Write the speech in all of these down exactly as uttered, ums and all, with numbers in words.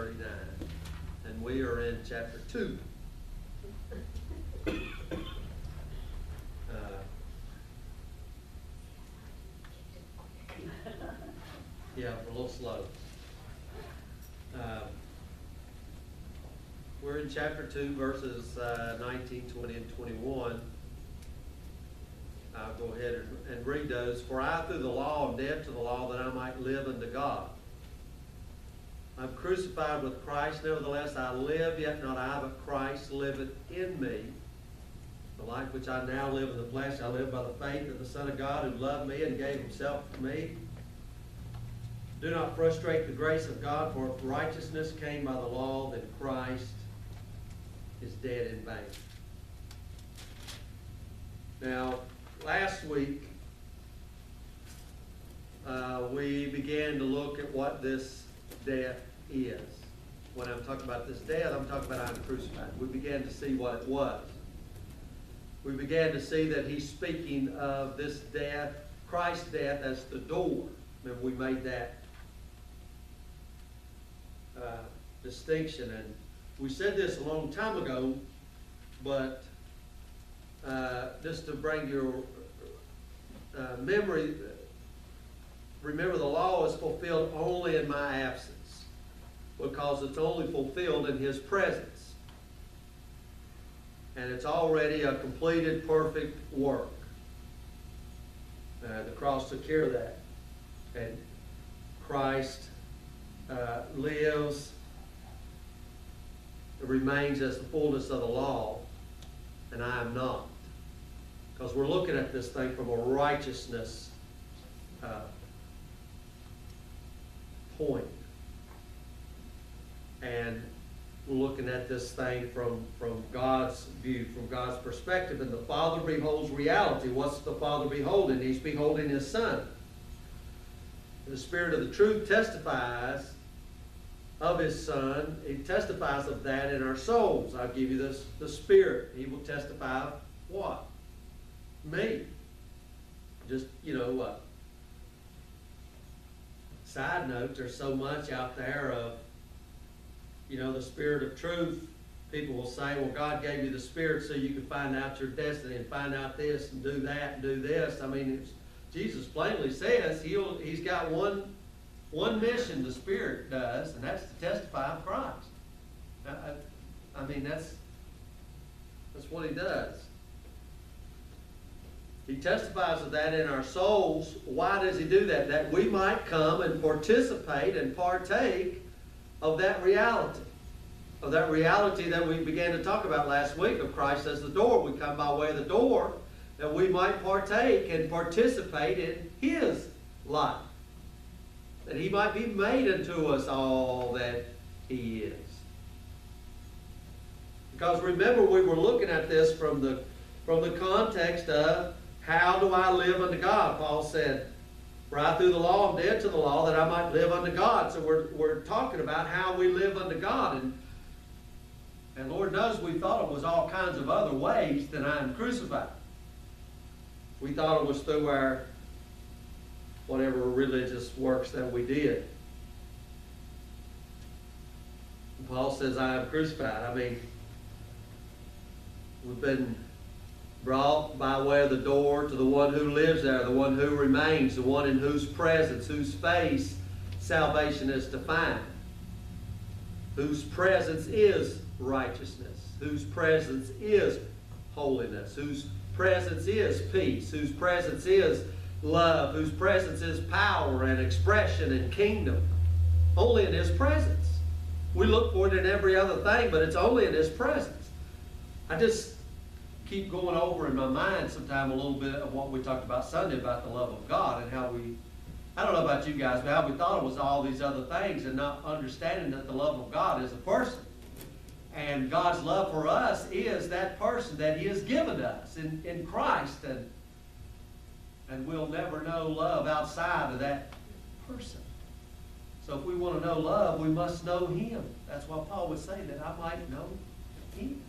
thirty-nine, and we are in chapter two. Uh, yeah, we're a little slow. Um, we're in chapter two, verses uh, nineteen, twenty, and twenty-one. I'll go ahead and, and read those. For I, through the law, am dead to the law, that I might live unto God. I'm crucified with Christ, nevertheless I live, yet not I, but Christ liveth in me. The life which I now live in the flesh, I live by the faith of the Son of God, who loved me and gave himself for me. Do not frustrate the grace of God, for if righteousness came by the law, then Christ is dead in vain. Now, last week, uh, we began to look at what this death is. When I'm talking about this death, I'm talking about I'm crucified. We began to see what it was. We began to see that he's speaking of this death, Christ's death, as the door. Remember, we made that uh, distinction. And we said this a long time ago, but uh, just to bring your uh, memory, remember the law is fulfilled only in my absence, because it's only fulfilled in his presence. And it's already a completed, perfect work. Uh, the cross took care of that. And Christ uh, lives, remains as the fullness of the law, and I am not. Because we're looking at this thing from a righteousness uh, point. And we're looking at this thing from, from God's view, from God's perspective. And the Father beholds reality. What's the Father beholding? He's beholding his Son. The Spirit of the truth testifies of his Son. He testifies of that in our souls. I'll give you this, the Spirit. He will testify of what? Me. Just, you know, uh, side note, there's so much out there of, you know, the Spirit of truth. People will say, well, God gave you the Spirit so you can find out your destiny and find out this and do that and do this. I mean, it's, Jesus plainly says he'll, he's got one, one mission the Spirit does, and that's to testify of Christ. I, I, I mean, that's, that's what he does. He testifies of that in our souls. Why does he do that? That we might come and participate and partake of that reality. Of that reality that we began to talk about last week, of Christ as the door. We come by way of the door that we might partake and participate in his life. That he might be made unto us all that he is. Because remember, we were looking at this from the, from the context of, how do I live unto God? Paul said, for I through the law am dead to the law, that I might live unto God. So we're, we're talking about how we live unto God. And, and Lord knows we thought it was all kinds of other ways than I am crucified. We thought it was through our whatever religious works that we did. And Paul says, I am crucified. I mean, we've been brought by way of the door to the one who lives there, the one who remains, the one in whose presence, whose face salvation is to find, whose presence is righteousness, whose presence is holiness, whose presence is peace, whose presence is love, whose presence is power and expression and kingdom. Only in his presence. We look for it in every other thing, but it's only in his presence. I just keep going over in my mind sometime a little bit of what we talked about Sunday about the love of God and how we, I don't know about you guys, but how we thought it was all these other things and not understanding that the love of God is a person. And God's love for us is that person that he has given us in, in Christ. And, and we'll never know love outside of that person. So if we want to know love, we must know him. That's why Paul would say that I might know him.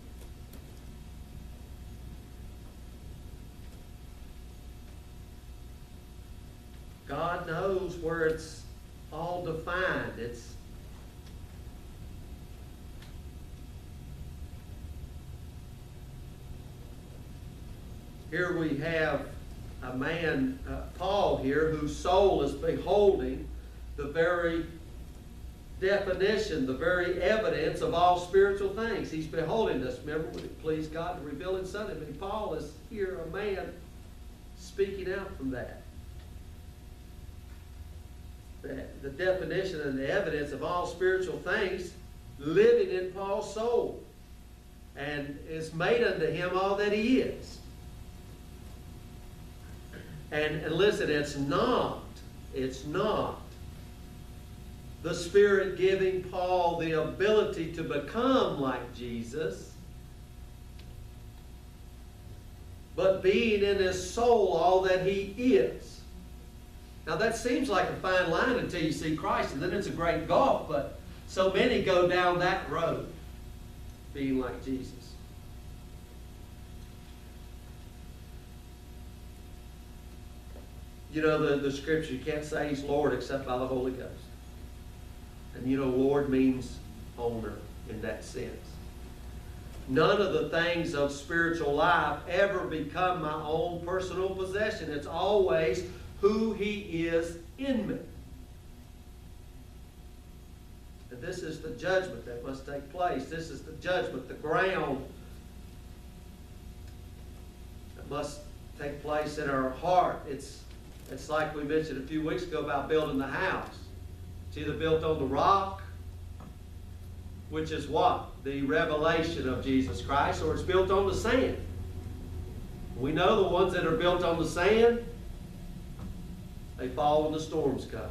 God knows where it's all defined. It's here we have a man, uh, Paul here, whose soul is beholding the very definition, the very evidence of all spiritual things. He's beholding this. Remember when it pleased God to reveal His Son? I mean, Paul is here, a man speaking out from that. The, the definition and the evidence of all spiritual things living in Paul's soul, and is made unto him all that he is. And, and listen, it's not, it's not the Spirit giving Paul the ability to become like Jesus, but being in his soul all that he is. Now that seems like a fine line until you see Christ, and then it's a great gulf, but so many go down that road, being like Jesus. You know, the, the scripture, you can't say He's Lord except by the Holy Ghost. And you know, Lord means owner in that sense. None of the things of spiritual life ever become my own personal possession. It's always who He is in me. And this is the judgment that must take place. This is the judgment, the ground that must take place in our heart. It's It's like we mentioned a few weeks ago about building the house. It's either built on the rock, which is what? The revelation of Jesus Christ, or it's built on the sand. We know the ones that are built on the sand, they fall when the storms come.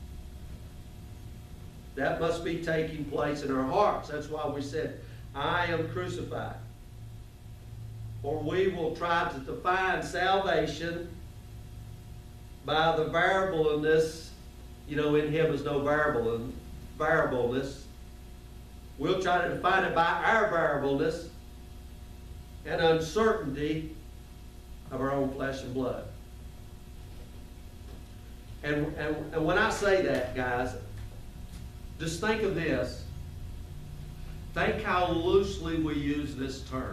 That must be taking place in our hearts. That's why we said, I am crucified. Or we will try to define salvation by the variableness, you know, in Him is no variable, variableness. We'll try to define it by our variableness and uncertainty of our own flesh and blood. And, and, and when I say that, guys, just think of this. Think how loosely we use this term.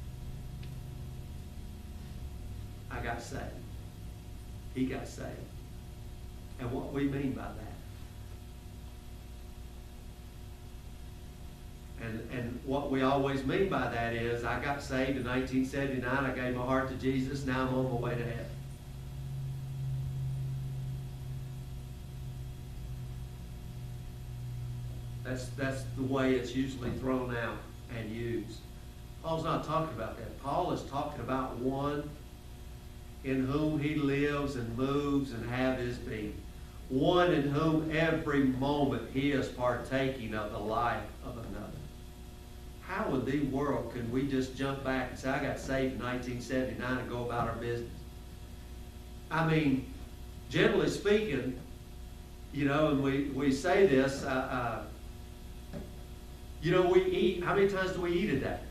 I got saved. He got saved. And what we mean by that. And, and what we always mean by that is, I got saved in nineteen seventy-nine, I gave my heart to Jesus, now I'm on my way to heaven. That's, that's the way it's usually thrown out and used. Paul's not talking about that. Paul is talking about one in whom he lives and moves and have his being. One in whom every moment he is partaking of the life of another. How in the world can we just jump back and say, I got saved in nineteen seventy-nine and go about our business? I mean, generally speaking, you know, and we, we say this, uh, uh, you know, we eat, how many times do we eat a day?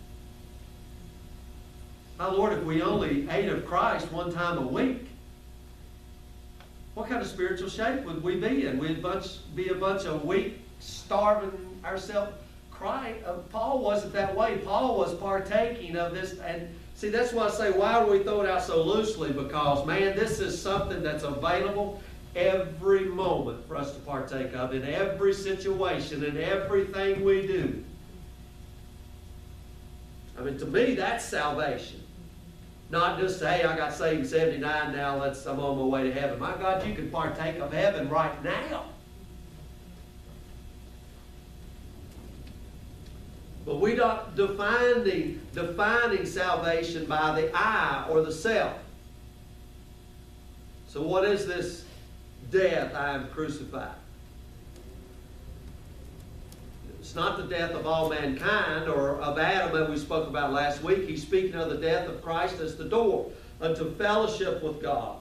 My Lord, if we only ate of Christ one time a week, what kind of spiritual shape would we be in? We'd bunch, be a bunch of weak, starving ourselves. Christ, uh, Paul wasn't that way. Paul was partaking of this. And see, that's why I say, why do we throw it out so loosely? Because, man, this is something that's available every moment for us to partake of, in every situation, in everything we do. I mean, to me, that's salvation. Not just, hey, I got saved in seventy-nine, now let's, I'm on my way to heaven. My God, you can partake of heaven right now. But we're not defining, defining salvation by the I or the self. So what is this death, I am crucified? It's not the death of all mankind or of Adam that we spoke about last week. He's speaking of the death of Christ as the door unto fellowship with God.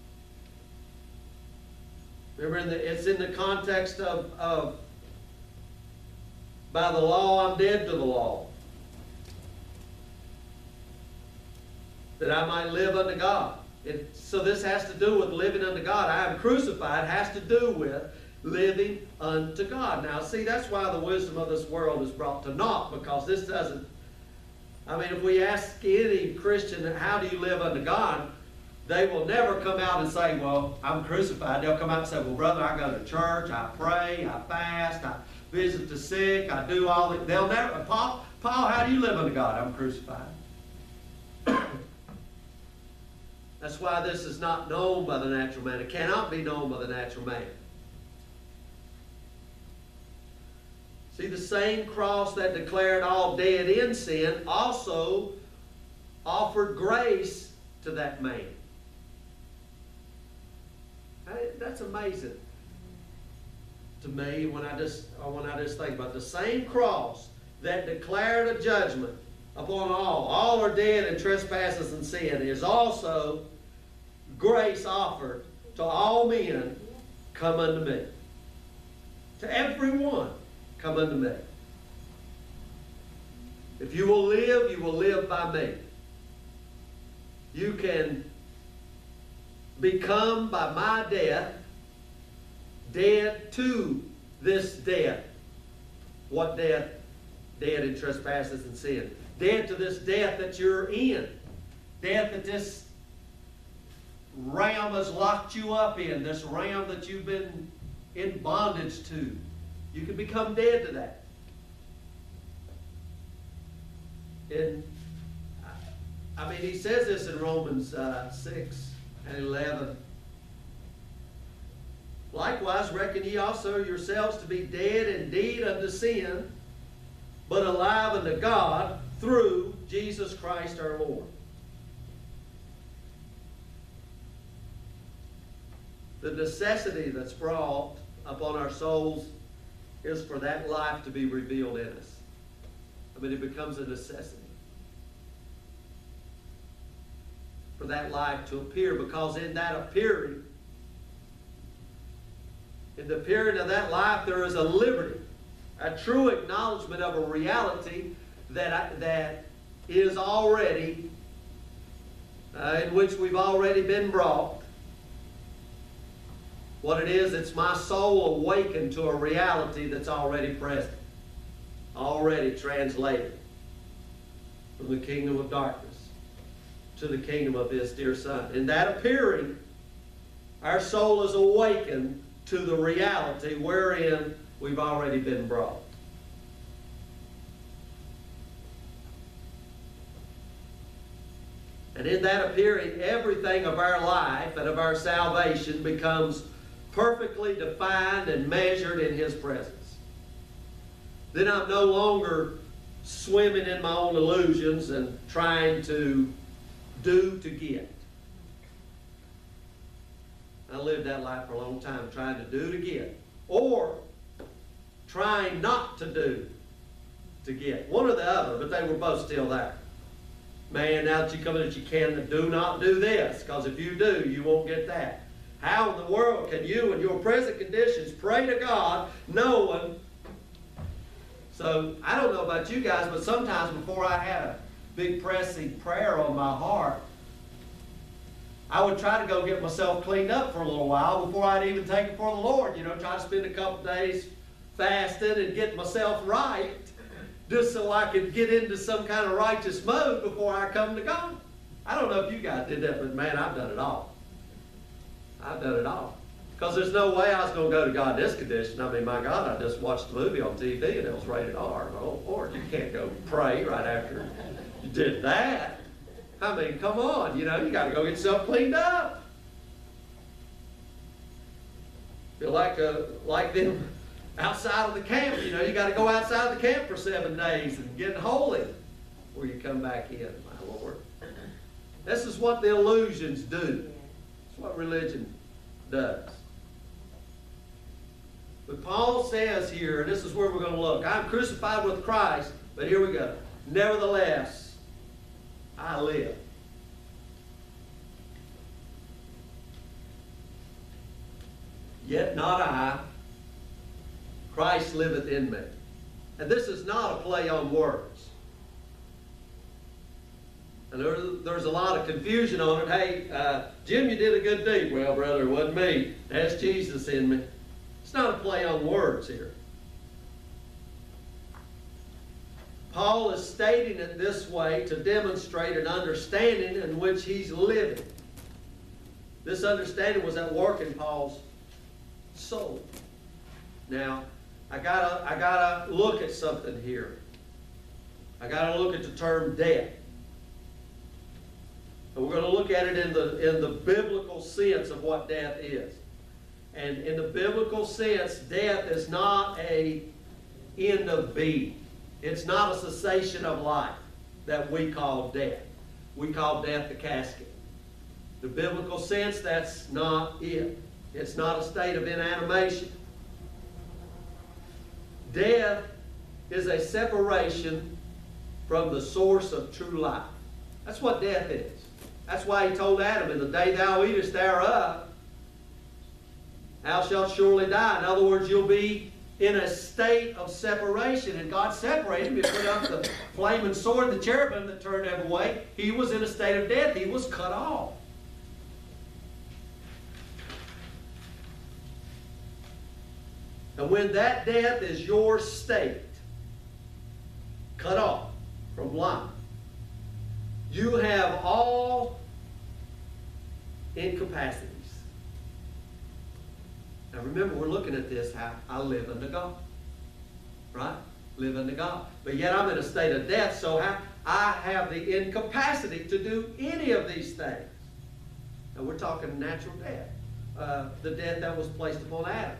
Remember, in the, it's in the context of, of by the law I'm dead to the law, that I might live unto God. It, so this has to do with living unto God. I am crucified has to do with living unto God. Now, see, that's why the wisdom of this world is brought to naught, because this doesn't I mean, if we ask any Christian, how do you live unto God? They will never come out and say, well, I'm crucified. They'll come out and say, well, brother, I go to church, I pray, I fast, I visit the sick, I do all that. They'll never, Paul, Paul, how do you live unto God? I'm crucified. That's why this is not known by the natural man. It cannot be known by the natural man. See, the same cross that declared all dead in sin also offered grace to that man. That's amazing to me when I just when I just think about the same cross that declared a judgment upon all. All are dead in trespasses and sin is also grace offered to all men. Come unto me. To everyone, come unto me. If you will live, you will live by me. You can become by my death dead to this death. What death? Dead in trespasses and sin. Dead to this death that you're in. Death that this realm has locked you up in. This realm that you've been in bondage to. You can become dead to that. And I mean, he says this in Romans uh, six and eleven. Likewise, reckon ye also yourselves to be dead indeed unto sin, but alive unto God through Jesus Christ our Lord. The necessity that's brought upon our souls is for that life to be revealed in us. I mean, it becomes a necessity for that life to appear, because in that appearing, in the period of that life, there is a liberty, a true acknowledgement of a reality that I, that is already, uh, in which we've already been brought. What it is, it's my soul awakened to a reality that's already present, already translated from the kingdom of darkness to the kingdom of His dear Son. In that appearing, our soul is awakened to the reality wherein we've already been brought. And in that appearing, everything of our life and of our salvation becomes perfectly defined and measured in His presence. Then I'm no longer swimming in my own illusions and trying to do to get. I lived that life for a long time, trying to do to get, or trying not to do to get. One or the other, but they were both still there. Man, now that you come in that you can do not do this, because if you do, you won't get that. How in the world can you, in your present conditions, pray to God knowing? So, I don't know about you guys, but sometimes before I had a big pressing prayer on my heart, I would try to go get myself cleaned up for a little while before I'd even take it for the Lord. You know, try to spend a couple days fasting and get myself right, just so I could get into some kind of righteous mode before I come to God. I don't know if you guys did that, but man, I've done it all. I've done it all. Because there's no way I was going to go to God in this condition. I mean, my God, I just watched the movie on T V and it was rated R. Oh, Lord, you can't go pray right after you did that. I mean, come on, you know, you got to go get yourself cleaned up. Feel like a, like them outside of the camp, you know, you got to go outside of the camp for seven days and get holy before you come back in, my Lord. This is what the illusions do. It's what religion does. But Paul says here, and this is where we're going to look, I'm crucified with Christ, but here we go. Nevertheless, I live. Yet not I, Christ liveth in me. And this is not a play on words. And there, there's a lot of confusion on it. Hey, uh, Jim, you did a good deed. Well, brother, it wasn't me. That's Jesus in me. It's not a play on words here. Paul is stating it this way to demonstrate an understanding in which he's living. This understanding was at work in Paul's soul. Now, I gotta, I gotta look at something here. I gotta look at the term death. And we're going to look at it in the, in the biblical sense of what death is. And in the biblical sense, death is not a end of being. It's not a cessation of life that we call death. We call death the casket. The biblical sense, that's not it. It's not a state of inanimation. Death is a separation from the source of true life. That's what death is. That's why he told Adam, in the day thou eatest thereof, thou shalt surely die. In other words, you'll be in a state of separation. And God separated him. He put up the flaming sword, the cherubim that turned every way. He was in a state of death. He was cut off. And when that death is your state, cut off from life, you have all incapacities. Now remember, we're looking at this, how I live unto God. Right? Live unto God. But yet I'm in a state of death, so I have the incapacity to do any of these things. And we're talking natural death. Uh, the death that was placed upon Adam.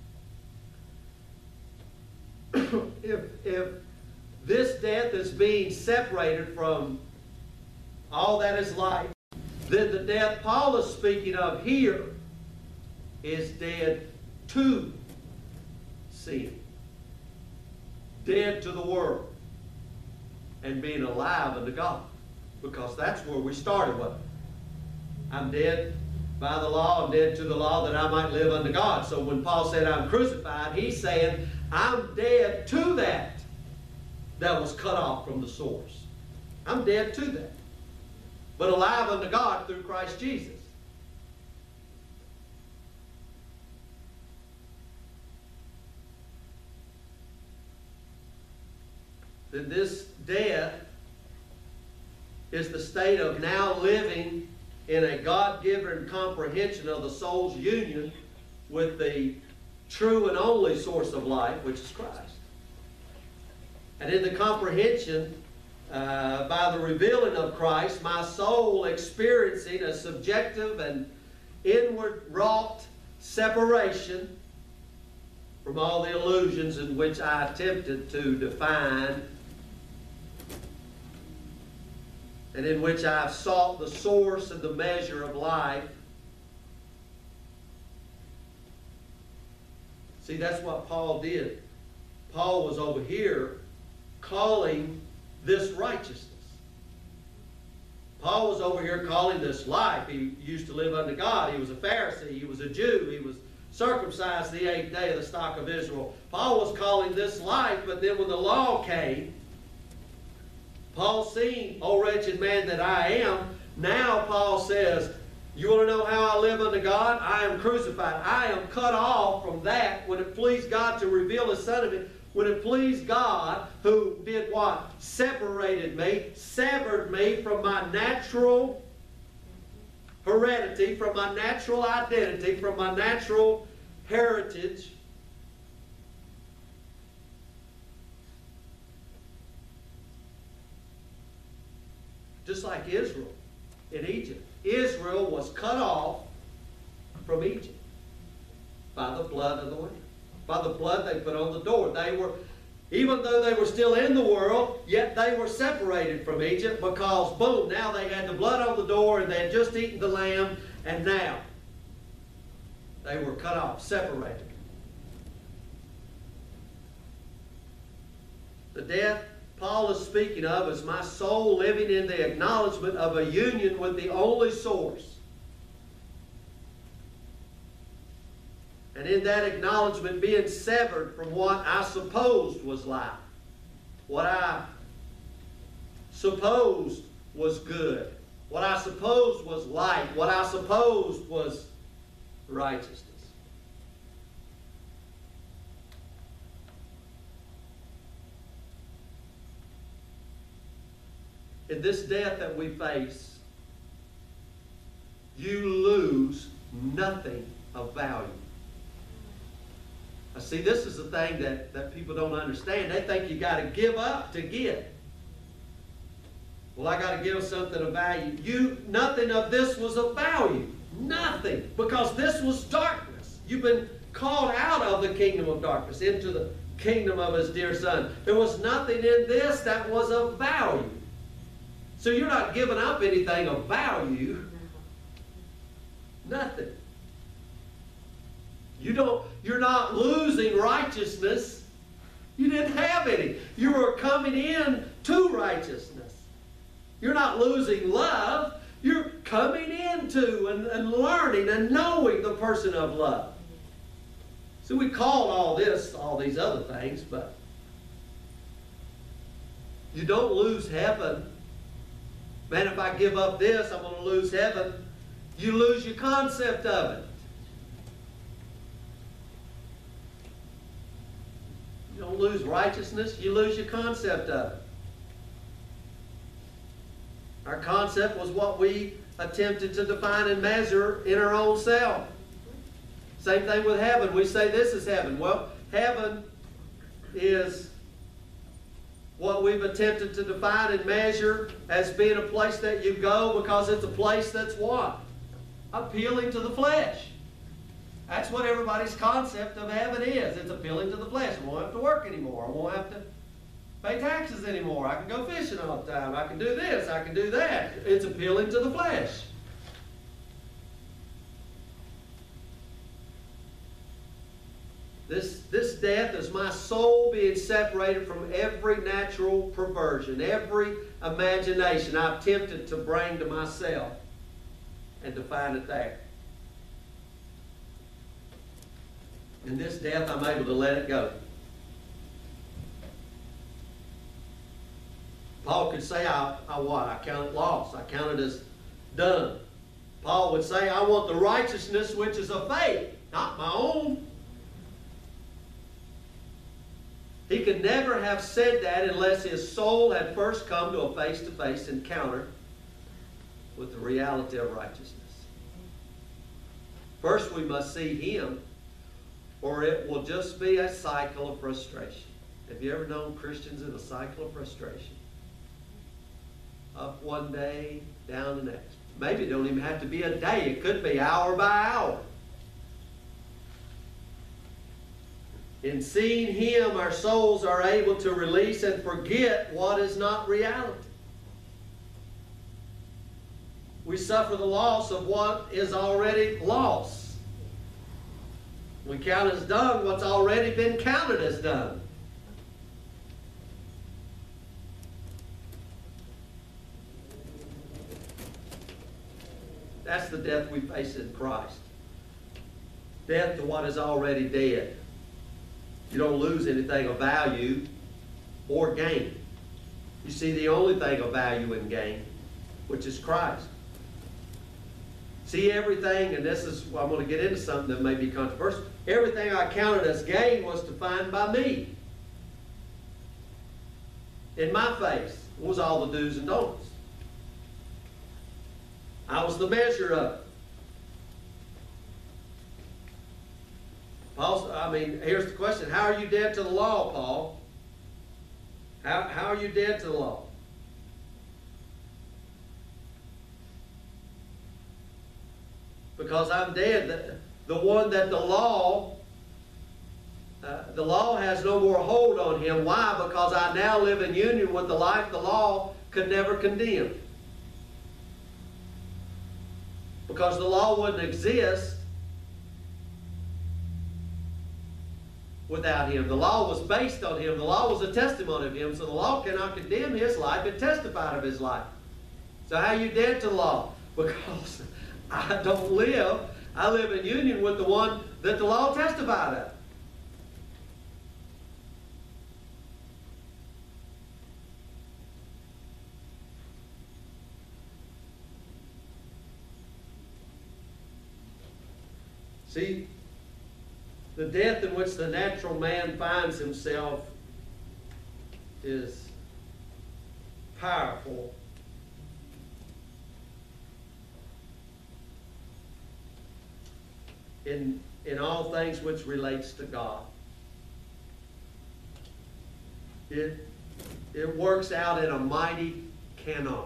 if, if this death is being separated from all that is life, then the death Paul is speaking of here is dead to sin, dead to the world, and being alive unto God, because that's where we started with it. I'm dead by the law, I'm dead to the law that I might live unto God. So when Paul said I'm crucified, he's saying I'm dead to that that was cut off from the source. I'm dead to that, but alive unto God through Christ Jesus. Then this death is the state of now living in a God-given comprehension of the soul's union with the true and only source of life, which is Christ. And in the comprehension, uh, by the revealing of Christ, my soul experiencing a subjective and inward wrought separation from all the illusions in which I attempted to define, and in which I've sought the source and the measure of life. See, that's what Paul did. Paul was over here calling this righteousness. Paul was over here calling this life. He used to live unto God. He was a Pharisee. He was a Jew. He was circumcised the eighth day of the stock of Israel. Paul was calling this life, but then when the law came, Paul seen, "O wretched man that I am," now Paul says, you want to know how I live unto God? I am crucified. I am cut off from that when it pleased God to reveal His Son to me. When it pleased God, who did what? Separated me, severed me from my natural heredity, from my natural identity, from my natural heritage. Just like Israel in Egypt. Israel was cut off from Egypt by the blood of the Lamb. By the blood they put on the door. They were, even though they were still in the world, yet they were separated from Egypt because, boom, now they had the blood on the door and they had just eaten the lamb, and now they were cut off, separated. The death Paul is speaking of is my soul living in the acknowledgement of a union with the only source. And in that acknowledgement being severed from what I supposed was life. What I supposed was good. What I supposed was light. What I supposed was righteousness. in this death that we face, you lose nothing of value. Now, see, this is the thing that, that people don't understand. They think you got to give up to get. Well, I got to give something of value. You, nothing of this was of value. Nothing. Because this was darkness. You've been called out of the kingdom of darkness into the kingdom of his dear Son. There was nothing in this that was of value. So you're not giving up anything of value. Nothing. You don't, you're not losing righteousness. You didn't have any. You were coming in to righteousness. You're not losing love. You're coming into and, and learning and knowing the person of love. So we call all this, all these other things, but you don't lose heaven. Man, if I give up this, I'm going to lose heaven. You lose your concept of it. You don't lose righteousness, you lose your concept of it. Our concept was what we attempted to define and measure in our own self. Same thing with heaven. We say this is heaven. Well, heaven is what we've attempted to define and measure as being a place that you go because it's a place that's what? Appealing to the flesh. That's what everybody's concept of heaven is. It's appealing to the flesh. I won't have to work anymore. I won't have to pay taxes anymore. I can go fishing all the time. I can do this. I can do that. It's appealing to the flesh. This, this death is my soul being separated from every natural perversion, every imagination I've tempted to bring to myself and to find it there. In this death, I'm able to let it go. Paul could say, I, I what? I count it lost. I count it as done. Paul would say, I want the righteousness which is of faith, not my own. He could never have said that unless his soul had first come to a face-to-face encounter with the reality of righteousness. First, we must see him, or it will just be a cycle of frustration. Have you ever known Christians in a cycle of frustration? Up one day, down the next. Maybe it don't even have to be a day. It could be hour by hour. In seeing him, our souls are able to release and forget what is not reality. We suffer the loss of what is already lost. We count as done what's already been counted as done. That's the death we face in Christ. Death to what is already dead. You don't lose anything of value or gain. You see the only thing of value and gain, which is Christ. See everything, and this is, well, I'm going to get into something that may be controversial. Everything I counted as gain was defined by me. In my face was all the do's and don'ts. I was the measure of it. Paul, I mean, here's the question. How are you dead to the law, Paul? How, how are you dead to the law? Because I'm dead. The, the one that the law, uh, the law has no more hold on him. Why? Because I now live in union with the life the law could never condemn. Because the law wouldn't exist without him. The law was based on him. The law was a testimony of him. So the law cannot condemn his life. It testified of his life. So how are you dead to the law? Because I don't live. I live in union with the one that the law testified of. See, the death in which the natural man finds himself is powerful in, in all things which relates to God. It, it works out in a mighty cannot.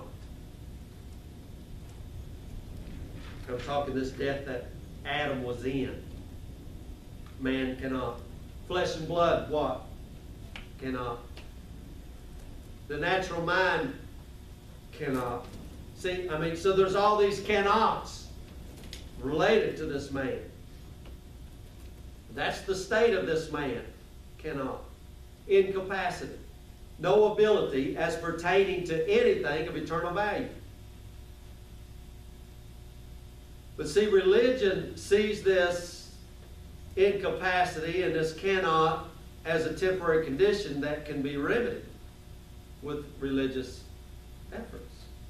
I'm talking this death that Adam was in. Man cannot. Flesh and blood, what? Cannot. The natural mind cannot. See, I mean, so there's all these cannots related to this man. That's the state of this man. Cannot. Incapacity. No ability as pertaining to anything of eternal value. But see, religion sees this incapacity and this cannot as a temporary condition that can be remedied with religious efforts.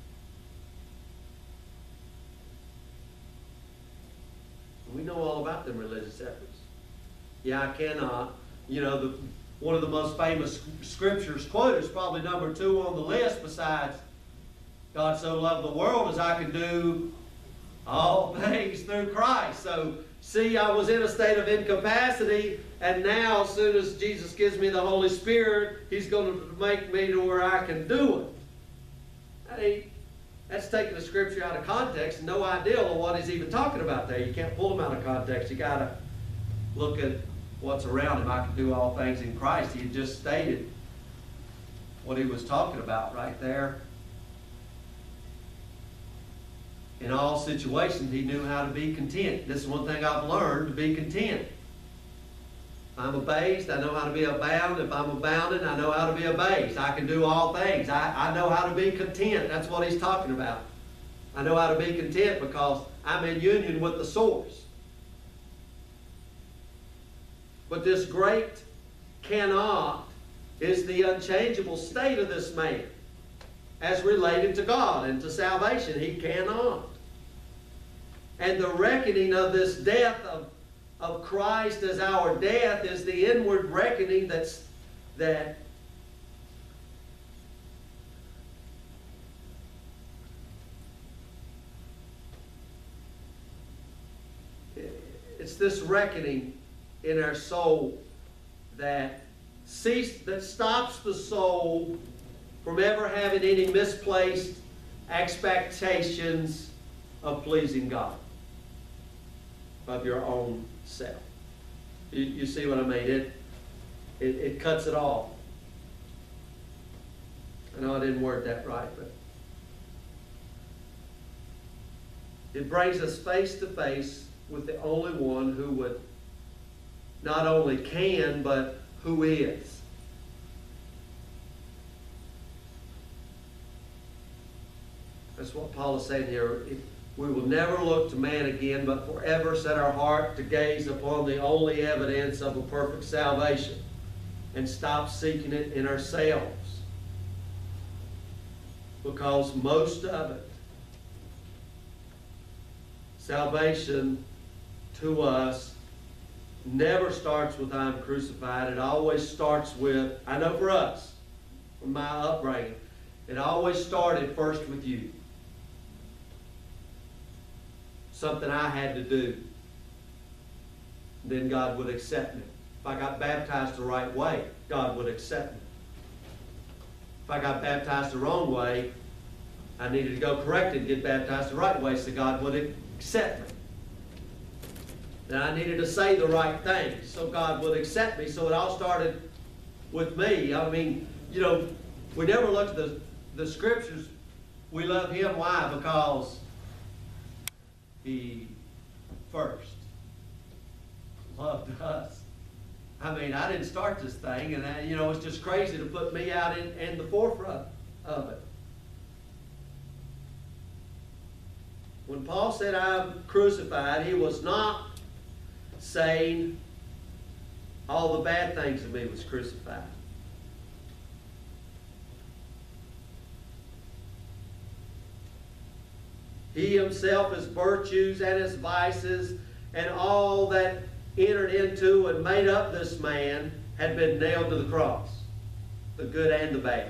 We know all about them religious efforts. Yeah, I cannot. You know, the, one of the most famous scriptures quoted is probably number two on the list besides God so loved the world as I can do all things through Christ. So, see, I was in a state of incapacity, and now as soon as Jesus gives me the Holy Spirit, He's going to make me to where I can do it. I mean, that's taking the scripture out of context and no idea of what He's even talking about there. You can't pull them out of context. You got to look at what's around Him. I can do all things in Christ. He had just stated what He was talking about right there. In all situations, He knew how to be content. This is one thing I've learned, to be content. If I'm abased, I know how to be abound. If I'm abounded, I know how to be abased. I can do all things. I, I know how to be content. That's what He's talking about. I know how to be content because I'm in union with the source. But this great cannot is the unchangeable state of this man as related to God and to salvation. He cannot. And the reckoning of this death of, of Christ as our death is the inward reckoning that's, that it's this reckoning in our soul that cease, that stops the soul from ever having any misplaced expectations of pleasing God, of your own self. You, you see what I mean? It, it, it cuts it off. I know I didn't word that right, but it brings us face to face with the only one who would not only can, but who is. That's what Paul is saying here. We will never look to man again, but forever set our heart to gaze upon the only evidence of a perfect salvation and stop seeking it in ourselves. Because most of it, salvation to us, never starts with I'm crucified. It always starts with, I know for us, from my upbringing, it always started first with you. Something I had to do. Then God would accept me. If I got baptized the right way, God would accept me. If I got baptized the wrong way, I needed to go correct it and get baptized the right way so God would accept me. Then I needed to say the right thing so God would accept me. So it all started with me. I mean, you know, we never look at the, the scriptures. We love Him. Why? Because He first loved us. I mean, I didn't start this thing, and I, you know, it's just crazy to put me out in, in the forefront of it. When Paul said, I'm crucified, he was not saying all the bad things of me was crucified. He himself, his virtues and his vices and all that entered into and made up this man had been nailed to the cross. The good and the bad.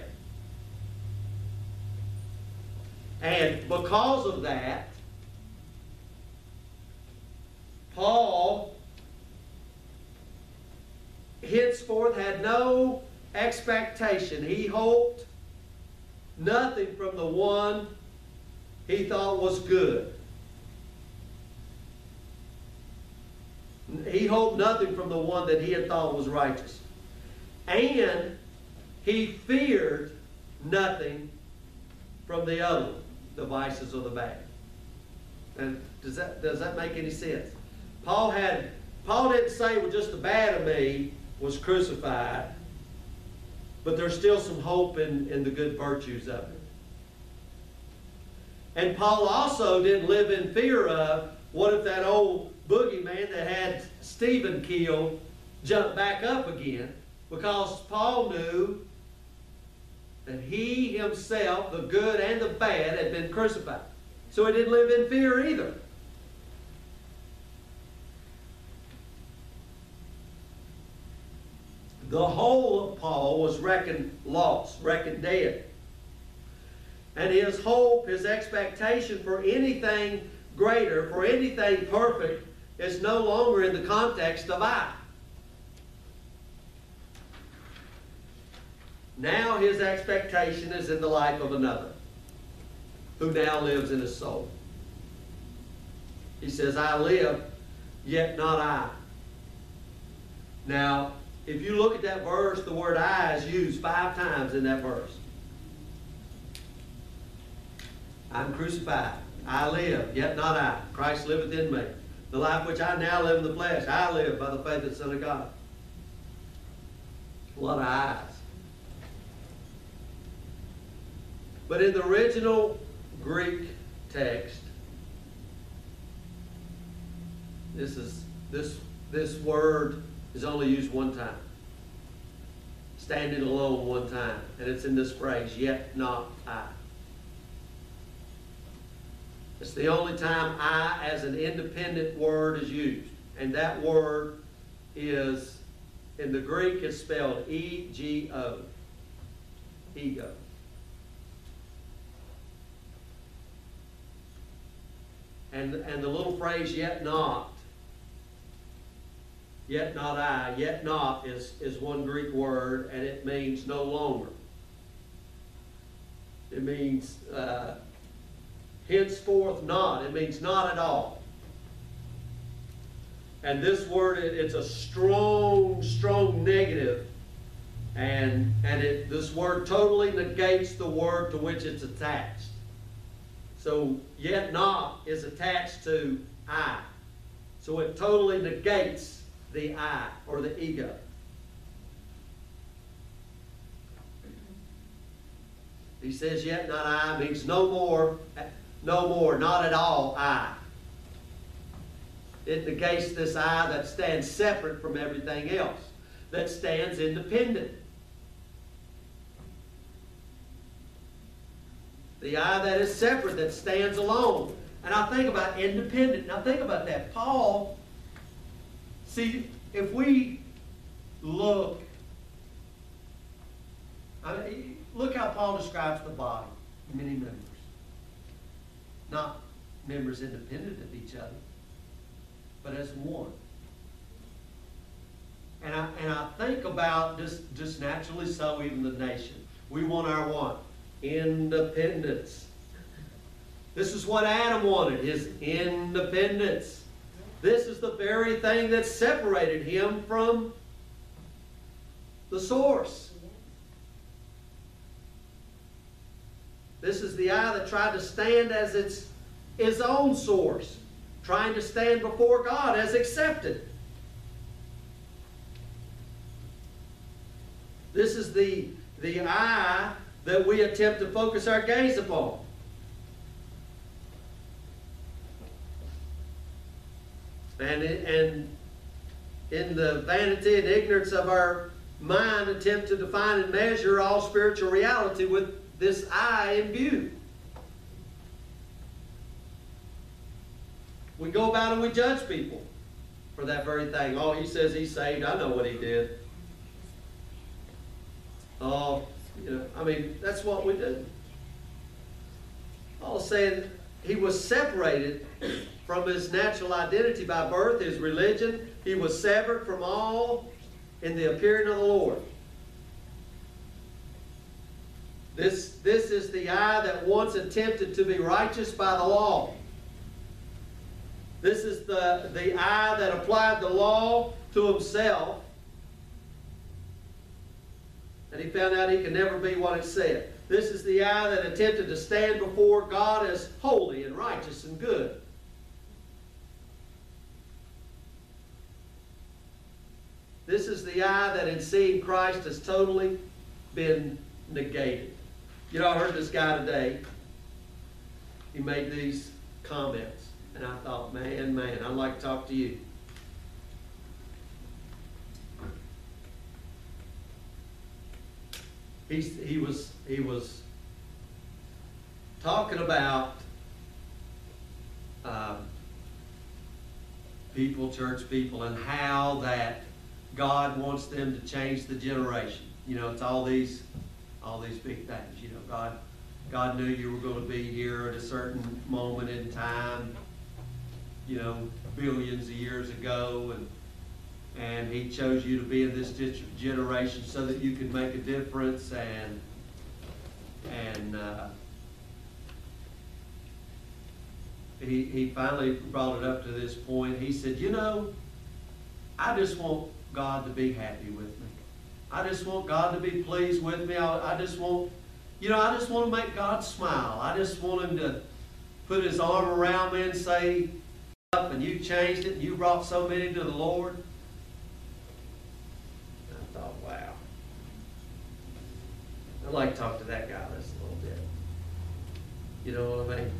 And because of that, Paul henceforth had no expectation. He hoped nothing from the one he thought was good. He hoped nothing from the one that he had thought was righteous. And he feared nothing from the other, the vices or the bad. And does that, does that make any sense? Paul had, Paul didn't say, well, just the bad of me was crucified, but there's still some hope in, in the good virtues of it. And Paul also didn't live in fear of, what if that old boogeyman that had Stephen killed jumped back up again? Because Paul knew that he himself, the good and the bad, had been crucified. So he didn't live in fear either. The whole of Paul was reckoned lost, reckoned dead. And his hope, his expectation for anything greater, for anything perfect, is no longer in the context of I. Now his expectation is in the life of another, who now lives in his soul. He says, I live, yet not I. Now, if you look at that verse, the word I is used five times in that verse. I'm crucified. I live, yet not I. Christ liveth in me. The life which I now live in the flesh, I live by the faith of the Son of God. A lot of I's. But in the original Greek text, this is this this word is only used one time. Standing alone one time. And it's in this phrase, yet not I. It's the only time I as an independent word is used. And that word is, in the Greek, it's spelled E G O. Ego. And, and the little phrase, yet not, yet not I, yet not is, is one Greek word, and it means no longer. It means uh, henceforth not. It means not at all. And this word, it, it's a strong, strong negative, and, and it, this word totally negates the word to which it's attached. So, yet not is attached to I. So it totally negates the I, or the ego. He says, yet not I, means no more, no more, not at all I. It negates this I that stands separate from everything else, that stands independent. The I that is separate, that stands alone. And I think about independent. Now think about that. Paul, see, if we look, I mean, look how Paul describes the body, many members. Not members independent of each other, but as one. And I, and I think about, just, just naturally so, even the nation. We want our what? Independence. This is what Adam wanted, his independence. This is the very thing that separated him from the source. This is the I that tried to stand as its, its own source, trying to stand before God as accepted. This is the, the I that we attempt to focus our gaze upon. And, and in the vanity and ignorance of our mind, attempt to define and measure all spiritual reality with this I in view. We go about and we judge people for that very thing. Oh, he says he's saved. I know what he did. Oh, you know, I mean, that's what we do. Paul's saying he was separated from his natural identity by birth, his religion. He was severed from all in the appearing of the Lord. This, this is the I that once attempted to be righteous by the law. This is the, the I that applied the law to himself. And he found out he could never be what it said. This is the I that attempted to stand before God as holy and righteous and good. This is the I that in seeing Christ has totally been negated. You know, I heard this guy today. He made these comments. And I thought, man, man, I'd like to talk to you. He, he was he was talking about uh, people, church people, and how that God wants them to change the generation. You know, it's all these all these big things. You know, God God knew you were going to be here at a certain moment in time, you know, billions of years ago, and and He chose you to be in this generation so that you could make a difference. And and uh, he he finally brought it up to this point. He said, you know, I just want God to be happy with me. I just want God to be pleased with me. I, I just want, you know, I just want to make God smile. I just want Him to put His arm around me and say, up, and you changed it, and you brought so many to the Lord. I thought, wow. I'd like to talk to that guy just a little bit. You know what I mean?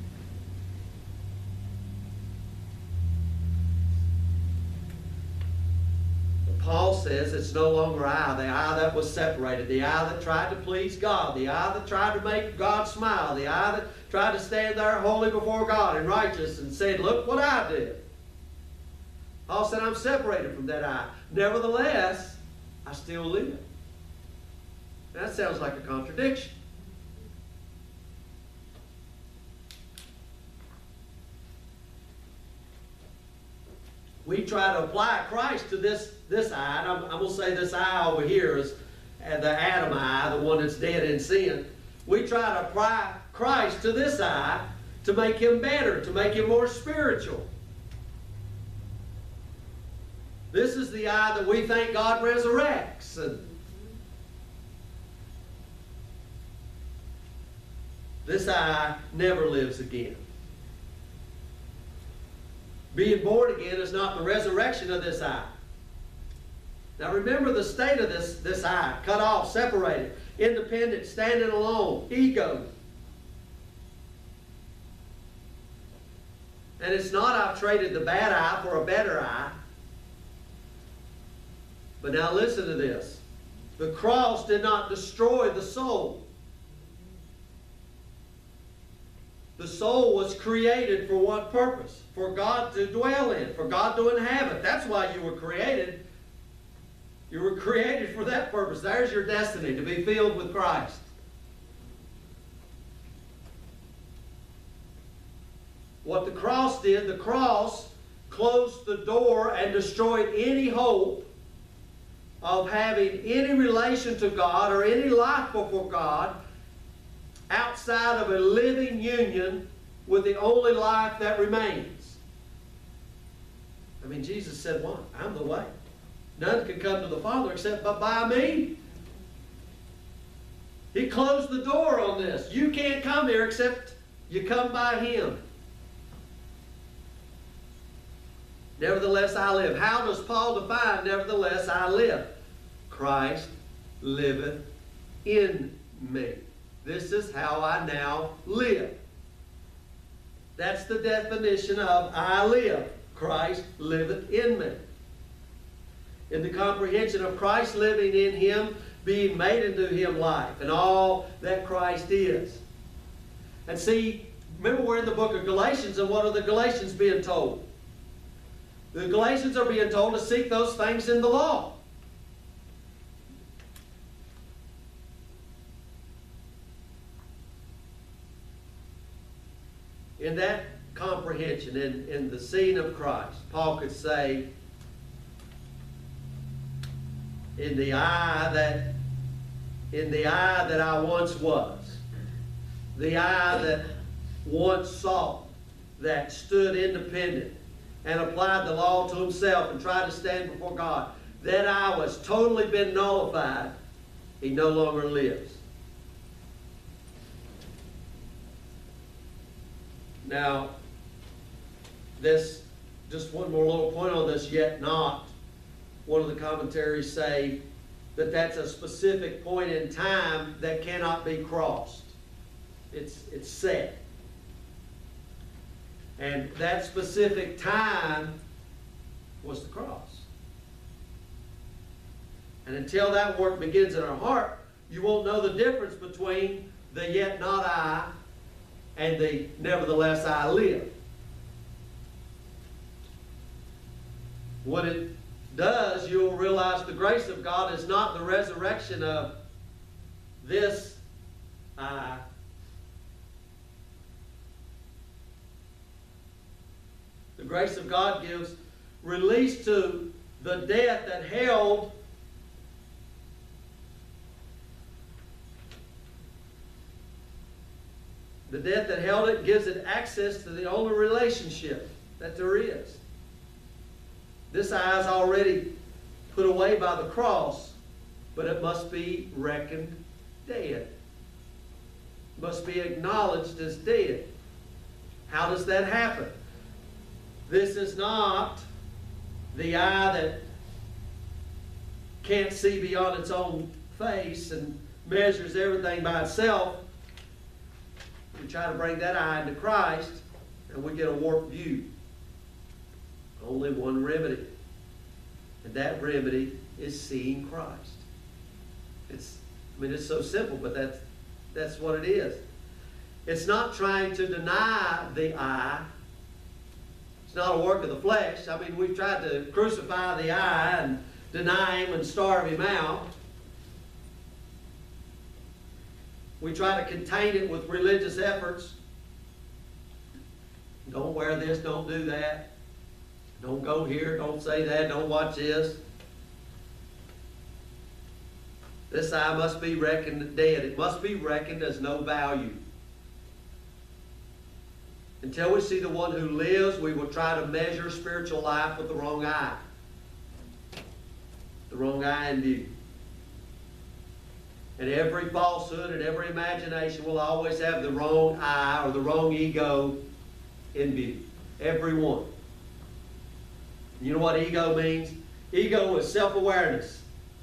Paul says it's no longer I, the I that was separated, the I that tried to please God, the I that tried to make God smile, the I that tried to stand there holy before God and righteous and said, look what I did. Paul said, I'm separated from that I. Nevertheless, I still live. That sounds like a contradiction. We try to apply Christ to this, this I, and I'm, I'm going to say this I over here is the Adam I, the one that's dead in sin. We try to apply Christ to this I to make him better, to make him more spiritual. This is the I that we think God resurrects. And this I never lives again. Being born again is not the resurrection of this I. Now remember the state of this, this I. Cut off, separated, independent, standing alone, ego. And it's not I've traded the bad I for a better I. But now listen to this. The cross did not destroy the soul. The soul was created for what purpose? For God to dwell in, for God to inhabit. That's why you were created. You were created for that purpose. There's your destiny, to be filled with Christ. What the cross did, the cross closed the door and destroyed any hope of having any relation to God or any life before God outside of a living union with the only life that remains. I mean, Jesus said what? I'm the way. None can come to the Father except but by me. He closed the door on this. You can't come here except you come by Him. Nevertheless I live. How does Paul define nevertheless I live? Christ liveth in me. This is how I now live. That's the definition of I live. Christ liveth in me. In the comprehension of Christ living in Him, being made into Him life, and all that Christ is. And see, remember we're in the book of Galatians, and what are the Galatians being told? The Galatians are being told to seek those things in the law. In that comprehension in, in the seeing of Christ. Paul could say, in the eye that in the eye that I once was, the eye that once saw, that stood independent and applied the law to himself and tried to stand before God, that eye was totally been nullified. He no longer lives. Now, this, just one more little point on this, yet not. One of the commentaries say that that's a specific point in time that cannot be crossed. It's, it's set. And that specific time was the cross. And until that work begins in our heart, you won't know the difference between the yet not I and the nevertheless I live. What it does, you'll realize the grace of God is not the resurrection of this I. The grace of God gives release to the death that held the death that held it, gives it access to the only relationship that there is. This eye is already put away by the cross, but it must be reckoned dead. It must be acknowledged as dead. How does that happen? This is not the eye that can't see beyond its own face and measures everything by itself. We try to bring that eye into Christ, and we get a warped view. Only one remedy. And that remedy is seeing Christ. It's, I mean, it's so simple, but that's, that's what it is. It's not trying to deny the eye. It's not a work of the flesh. I mean, we've tried to crucify the eye and deny him and starve him out. We try to contain it with religious efforts. Don't wear this, don't do that. Don't go here, don't say that, don't watch this. This eye must be reckoned dead. It must be reckoned as no value. Until we see the one who lives, we will try to measure spiritual life with the wrong eye. The wrong eye in view. And every falsehood and every imagination will always have the wrong eye or the wrong ego in view. Every one. You know what ego means? Ego is self-awareness.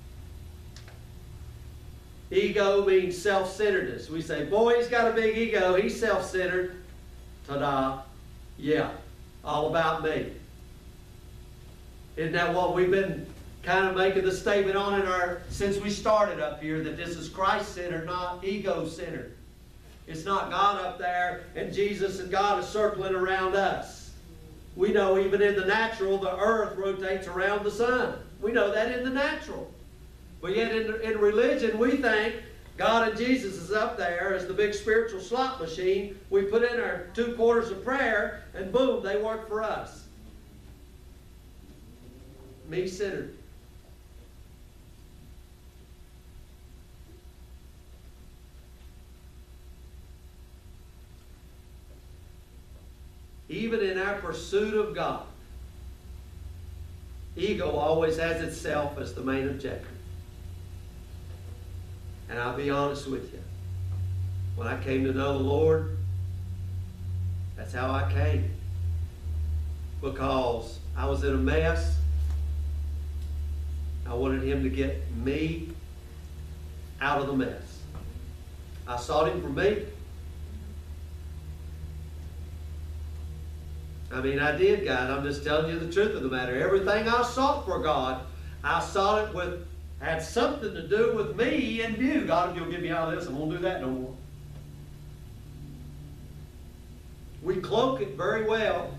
Ego means self-centeredness. We say, boy, he's got a big ego. He's self-centered. Ta-da. Yeah. All about me. Isn't that what we've been kind of making the statement on in our, since we started up here, that this is Christ-centered, not ego-centered. It's not God up there and Jesus and God is circling around us. We know even in the natural, the earth rotates around the sun. We know that in the natural. But yet in, in religion, we think God and Jesus is up there as the big spiritual slot machine. We put in our two quarters of prayer, and boom, they work for us. Me-centered. Even in our pursuit of God, ego always has itself as the main objective. And I'll be honest with you. When I came to know the Lord, that's how I came. Because I was in a mess. I wanted Him to get me out of the mess. I sought Him for me. I mean, I did, guys. I'm just telling you the truth of the matter. Everything I sought for God, I sought it with, had something to do with me in view. God, if you'll get me out of this, I won't do that no more. We cloak it very well.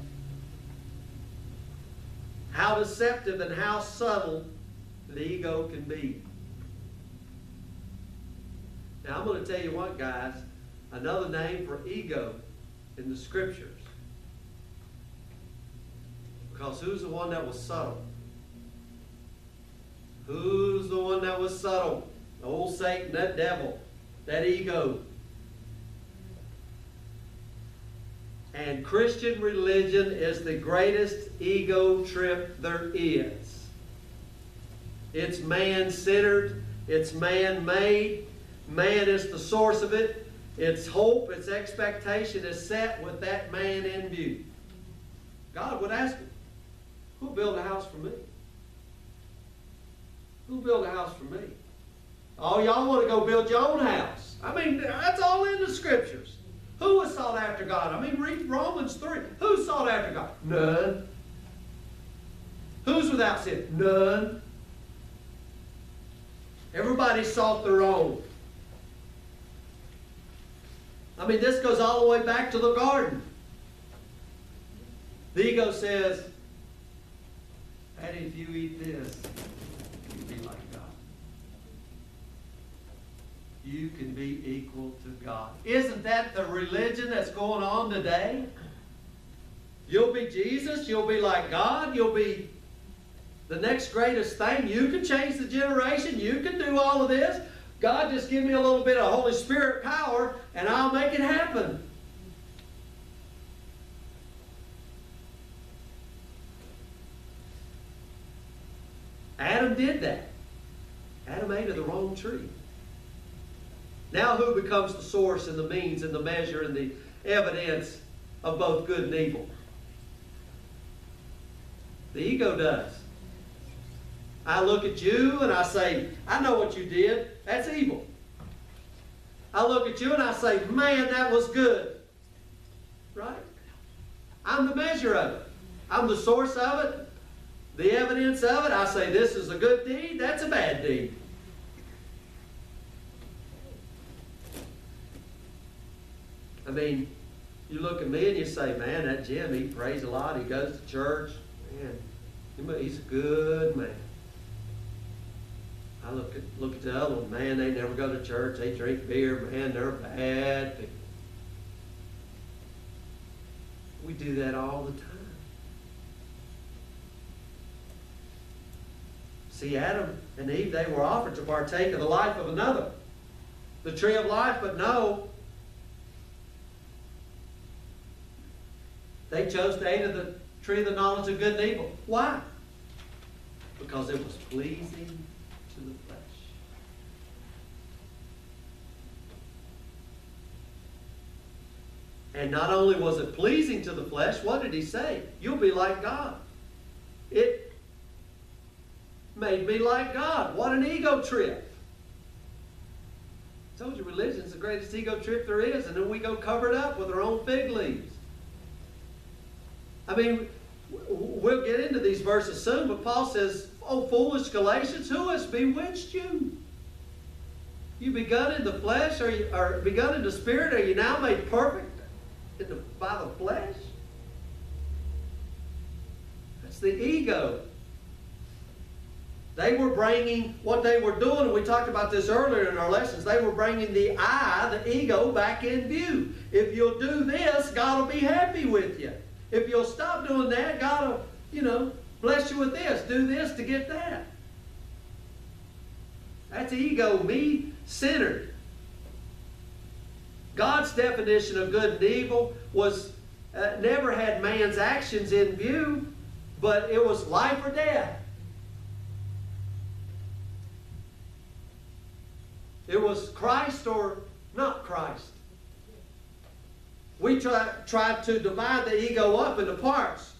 How deceptive and how subtle the ego can be. Now, I'm going to tell you what, guys. Another name for ego in the Scriptures Because who's the one that was subtle? Who's the one that was subtle? Old Satan, that devil, that ego. And Christian religion is the greatest ego trip there is. It's man-centered. It's man-made. Man is the source of it. Its hope, its expectation is set with that man in view. God would ask him, who'll build a house for me? Who'll build a house for me? Oh, y'all want to go build your own house. I mean, that's all in the Scriptures. Who was sought after God? I mean, read Romans three. Who sought after God? None. Who's without sin? None. Everybody sought their own. I mean, this goes all the way back to the garden. The ego says, and if you eat this, you'll be like God. You can be equal to God. Isn't that the religion that's going on today? You'll be Jesus. You'll be like God. You'll be the next greatest thing. You can change the generation. You can do all of this. God, just give me a little bit of Holy Spirit power and I'll make it happen. Adam did that. Adam ate of the wrong tree. Now who becomes the source and the means and the measure and the evidence of both good and evil? The ego does. I look at you and I say, I know what you did. That's evil. I look at you and I say, man, that was good. Right? I'm the measure of it. I'm the source of it. The evidence of it. I say, this is a good deed. That's a bad deed. I mean, you look at me and you say, man, that Jim, he prays a lot. He goes to church. Man, he's a good man. I look at look at the other one, man, they never go to church, they drink beer, man, they're bad people. We do that all the time. See, Adam and Eve, they were offered to partake of the life of another. The tree of life, but no. They chose to eat of the tree of the knowledge of good and evil. Why? Because it was pleasing to the flesh. And not only was it pleasing to the flesh, what did he say? You'll be like God. It made me like God. What an ego trip. I told you religion's the greatest ego trip there is, and then we go cover it up with our own fig leaves. I mean, we'll get into these verses soon, but Paul says, oh, foolish Galatians, who has bewitched you? You begun in the flesh, or, you, or begun in the spirit, are you now made perfect in the, by the flesh? That's the ego. They were bringing, what they were doing, and we talked about this earlier in our lessons, they were bringing the I, the ego, back in view. If you'll do this, God will be happy with you. If you'll stop doing that, God will, you know, bless you with this. Do this to get that. That's ego, me-centered. God's definition of good and evil was uh, never had man's actions in view, but it was life or death. It was Christ or not Christ. We try, try to divide the ego up into parts.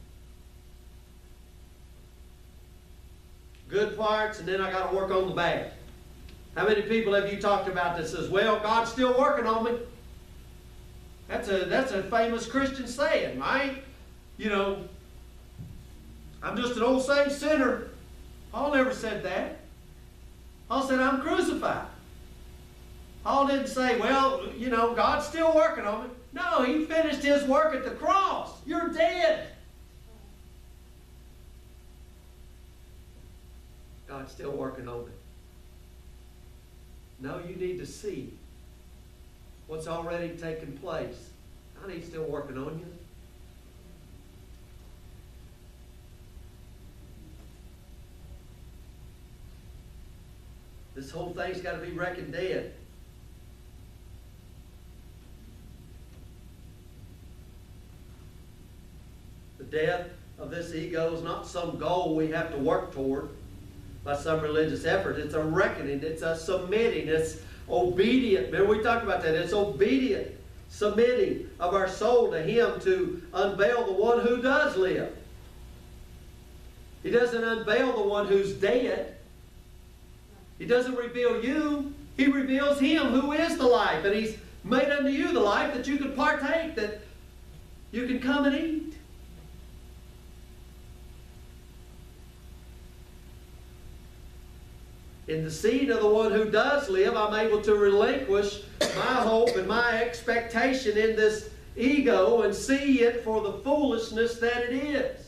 Good parts, and then I got to work on the bad. How many people have you talked about that says, well, God's still working on me? That's a, that's a famous Christian saying. I ain't, you know, I'm just an old saved sinner. Paul never said that. Paul said, I'm crucified. Paul didn't say, well, you know, God's still working on me. No, he finished his work at the cross. You're dead. God's still working on me. No, you need to see what's already taken place. God, he's still working on you. This whole thing's got to be reckoned dead. The death of this ego is not some goal we have to work toward by some religious effort. It's a reckoning. It's a submitting. It's obedient. Remember we talked about that. It's obedient submitting of our soul to Him to unveil the one who does live. He doesn't unveil the one who's dead. He doesn't reveal you. He reveals Him who is the life. And He's made unto you the life that you can partake, that you can come and eat. In the seed of the one who does live, I'm able to relinquish my hope and my expectation in this ego and see it for the foolishness that it is.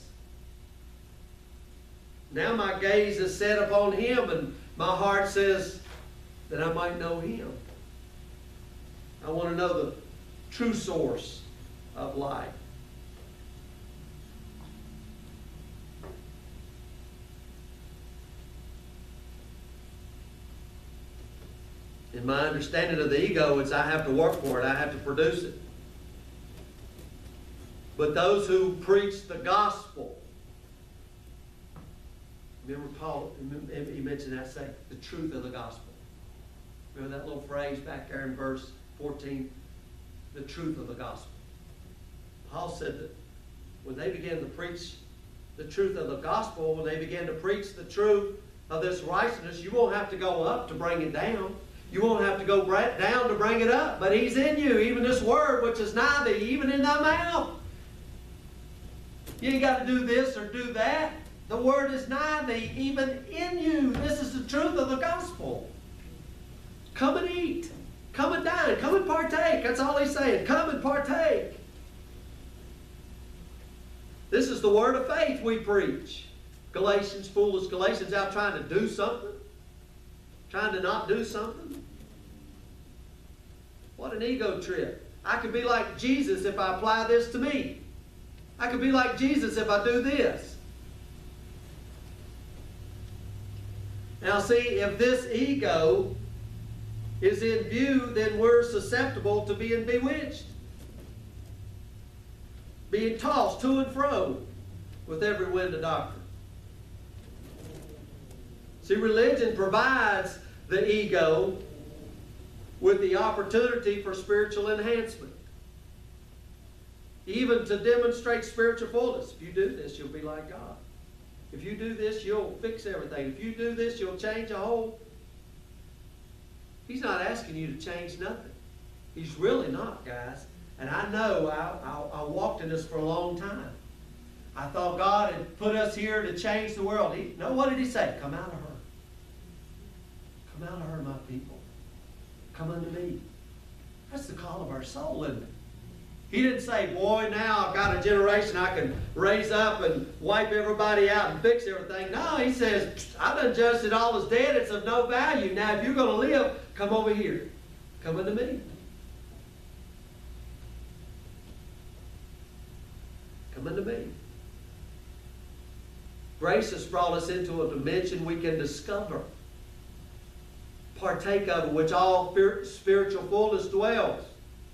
Now my gaze is set upon Him, and my heart says that I might know Him. I want to know the true source of life. In my understanding of the ego, it's I have to work for it. I have to produce it. But those who preach the gospel, remember Paul, he mentioned that, say, the truth of the gospel. Remember that little phrase back there in verse fourteen? The truth of the gospel. Paul said that when they began to preach the truth of the gospel, when they began to preach the truth of this righteousness, you won't have to go up to bring it down. You won't have to go down to bring it up. But He's in you, even this word which is nigh thee, even in thy mouth. You ain't got to do this or do that. The word is nigh thee, even in you. This is the truth of the gospel. Come and eat. Come and dine. Come and partake. That's all He's saying. Come and partake. This is the word of faith we preach. Galatians, foolish Galatians, out trying to do something. Trying to not do something. What an ego trip. I could be like Jesus if I apply this to me. I could be like Jesus if I do this. Now see, if this ego is in view, then we're susceptible to being bewitched. Being tossed to and fro with every wind of doctrine. See, religion provides the ego with the opportunity for spiritual enhancement. Even to demonstrate spiritual fullness. If you do this, you'll be like God. If you do this, you'll fix everything. If you do this, you'll change a whole. He's not asking you to change nothing. He's really not, guys. And I know I, I, I walked in this for a long time. I thought God had put us here to change the world. He, no, what did He say? Come out of her. Come out of her, my people. Come unto me. That's the call of our soul, isn't it? He didn't say, boy, now I've got a generation I can raise up and wipe everybody out and fix everything. No, He says, I done judged it all as dead. It's of no value. Now, if you're going to live, come over here. Come unto me. Come unto me. Grace has brought us into a dimension we can discover, partake of, in which all spiritual fullness dwells.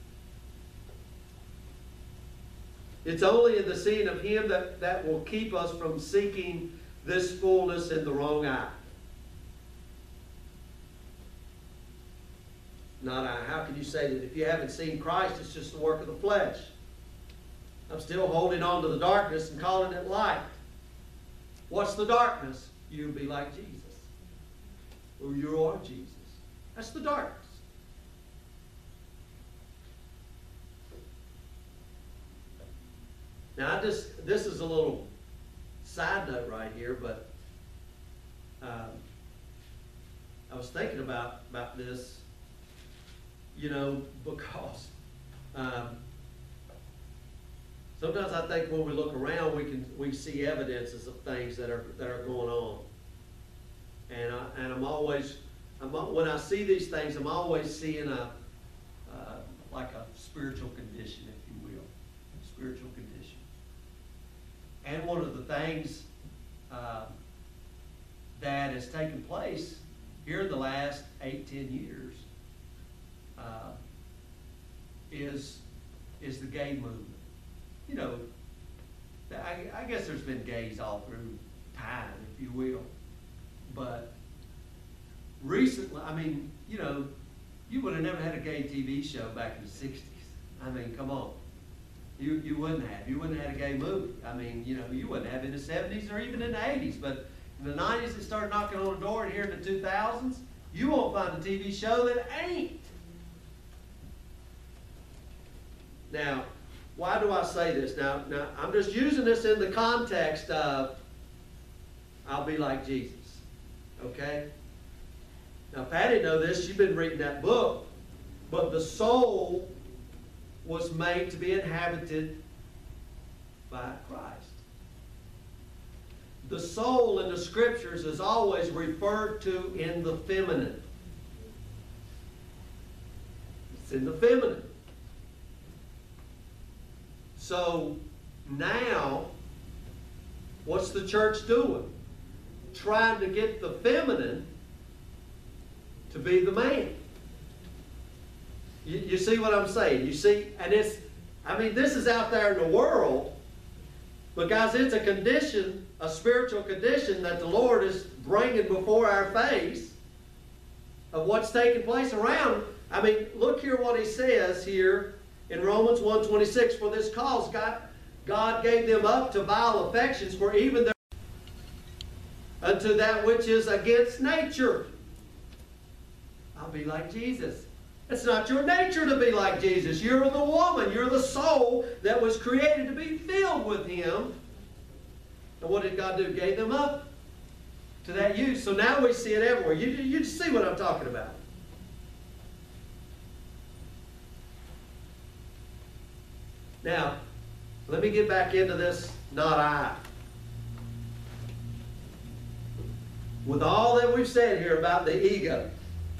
It's only in the seeing of Him that, that will keep us from seeking this fullness in the wrong eye. Not eye. How can you say that if you haven't seen Christ, it's just the work of the flesh? I'm still holding on to the darkness and calling it light. What's the darkness? You'll be like Jesus. Or you are Jesus. That's the darkness. Now, I just, this is a little side note right here, but um, I was thinking about, about this, you know, because um, sometimes I think when we look around, we can we see evidences of things that are that are going on, and I, and I'm always, I'm when I see these things, I'm always seeing a uh, like a spiritual condition, if you will, spiritual condition. And one of the things uh, that has taken place here in the last eight, ten years uh, is, is the gay movement. You know, I, I guess there's been gays all through time, if you will. But recently, I mean, you know, you would have never had a gay T V show back in the sixties. I mean, come on. You, you wouldn't have. You wouldn't have had a gay movie. I mean, you know, you wouldn't have in the seventies or even in the eighties. But in the nineties, it started knocking on the door, and here in the two thousands, you won't find a T V show that ain't. Now, why do I say this? Now, now, I'm just using this in the context of I'll be like Jesus. Okay? Now, Patty knows this. She's been reading that book. But the soul was made to be inhabited by Christ. The soul in the scriptures is always referred to in the feminine. It's in the feminine. So now, what's the church doing? Trying to get the feminine to be the man. You, you see what I'm saying? You see, and it's, I mean, this is out there in the world, but guys, it's a condition, a spiritual condition that the Lord is bringing before our face of what's taking place around. I mean, look here what he says here in Romans one twenty-six, for this cause God, God gave them up to vile affections, for even their unto that which is against nature. I'll be like Jesus. It's not your nature to be like Jesus. You're the woman. You're the soul that was created to be filled with Him. And what did God do? Gave them up to that use. So now we see it everywhere. You, you see what I'm talking about. Now, let me get back into this, not I. With all that we've said here about the ego,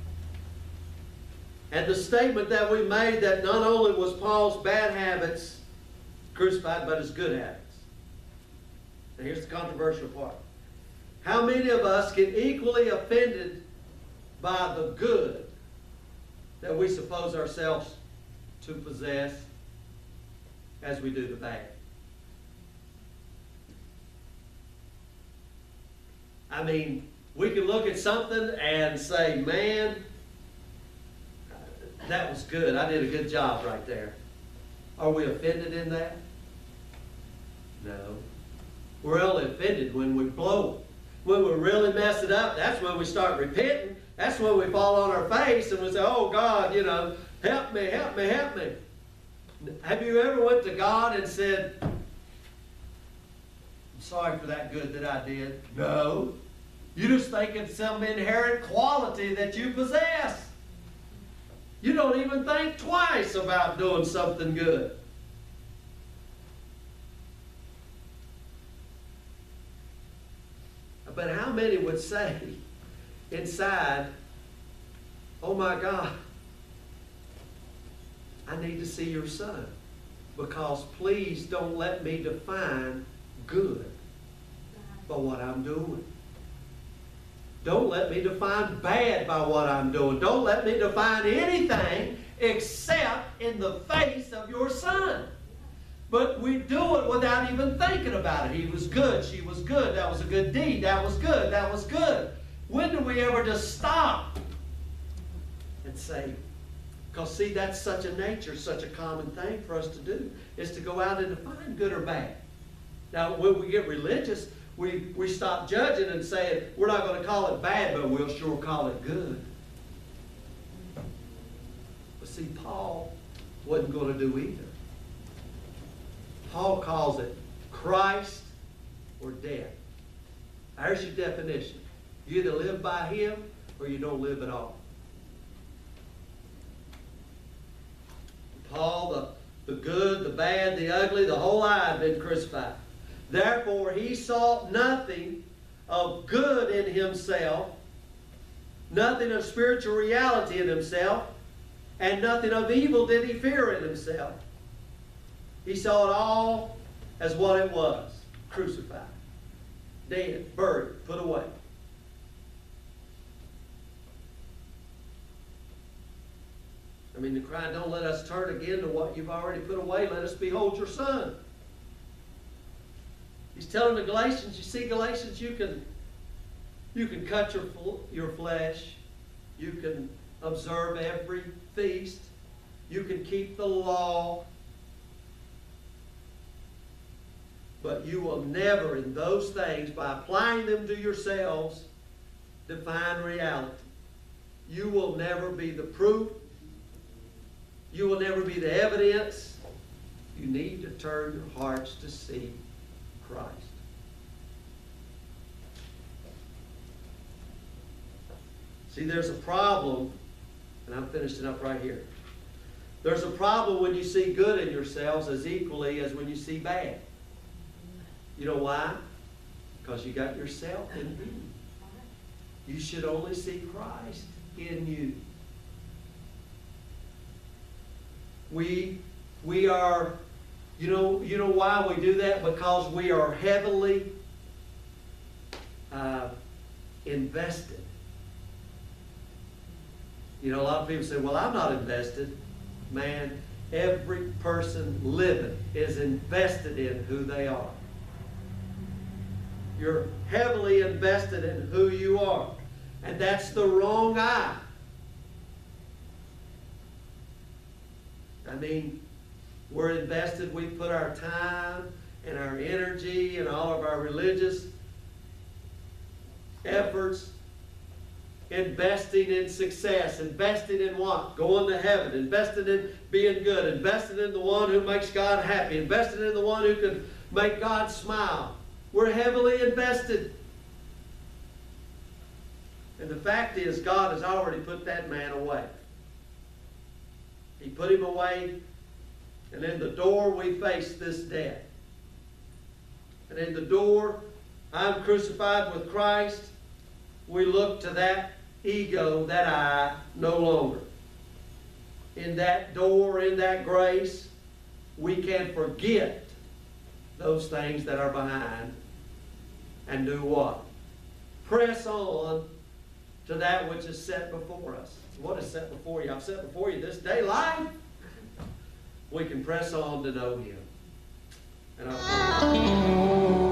and the statement that we made that not only was Paul's bad habits crucified, but his good habits. Now here's the controversial part. How many of us get equally offended by the good that we suppose ourselves to possess as we do the bad? I mean, we can look at something and say, man, that was good. I did a good job right there. Are we offended in that? No. We're only offended when we blow it. When we really mess it up, that's when we start repenting. That's when we fall on our face and we say, oh God, you know, help me, help me, help me. Have you ever went to God and said, I'm sorry for that good that I did? No. You just think it's some inherent quality that you possess. You don't even think twice about doing something good. But how many would say inside, oh my God, I need to see your son, because please don't let me define good by what I'm doing. Don't let me define bad by what I'm doing. Don't let me define anything except in the face of your son. But we do it without even thinking about it. He was good. She was good. That was a good deed. That was good. That was good. When do we ever just stop and say, because see, that's such a nature, such a common thing for us to do, is to go out and define good or bad. Now, when we get religious, we, we stop judging and saying, we're not going to call it bad, but we'll sure call it good. But see, Paul wasn't going to do either. Paul calls it Christ or death. There's your definition. You either live by Him or you don't live at all. Paul, the, the good, the bad, the ugly, the whole eye had been crucified. Therefore, he sought nothing of good in himself, nothing of spiritual reality in himself, and nothing of evil did he fear in himself. He saw it all as what it was, crucified, dead, buried, put away. I mean, the cry, don't let us turn again to what you've already put away. Let us behold your Son. He's telling the Galatians, you see, Galatians, you can, you can cut your, your flesh. You can observe every feast. You can keep the law. But you will never, in those things, by applying them to yourselves, define reality. You will never be the proof. You will never be the evidence. You need to turn your hearts to see Christ. See, there's a problem, and I'm finishing up right here. There's a problem when you see good in yourselves as equally as when you see bad. You know why? Because you got yourself in you. You should only see Christ in you. We, we are, you know, you know why we do that? Because we are heavily uh, invested. You know, a lot of people say, well, I'm not invested. Man, every person living is invested in who they are. You're heavily invested in who you are. And that's the wrong eye. I mean, we're invested, we put our time and our energy and all of our religious efforts investing in success, investing in what? Going to heaven, investing in being good, investing in the one who makes God happy, investing in the one who can make God smile. We're heavily invested. And the fact is, God has already put that man away. He put him away, and in the door we face this death. And in the door, I'm crucified with Christ, we look to that ego, that I, no longer. In that door, in that grace, we can forget those things that are behind and do what? Press on to that which is set before us. What is set before you? I've set before you this day life. We can press on to know Him. And I'll